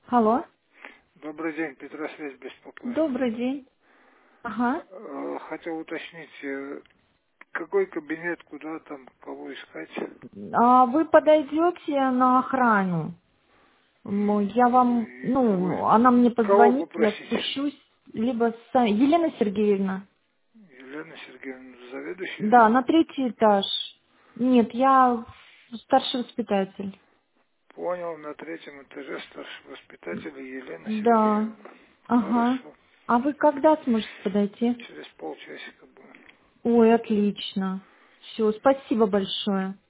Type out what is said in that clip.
Алло. Добрый день, Петросвязь беспокоит. Добрый день. Ага. Хотел уточнить, какой кабинет, куда там, кого искать? А вы подойдете на охрану? Я вам, Вы она мне кого позвонит, я попросить? спущусь, либо Елена Сергеевна. Елена Сергеевна, заведующая? Да, на третий этаж. Нет, я старший воспитатель. Понял, на третьем этаже старший воспитатель Елена Да. Сергеевна. Ага. Хорошо, А вы когда сможете подойти? через полчасика будет. Ой, отлично. Все, спасибо большое.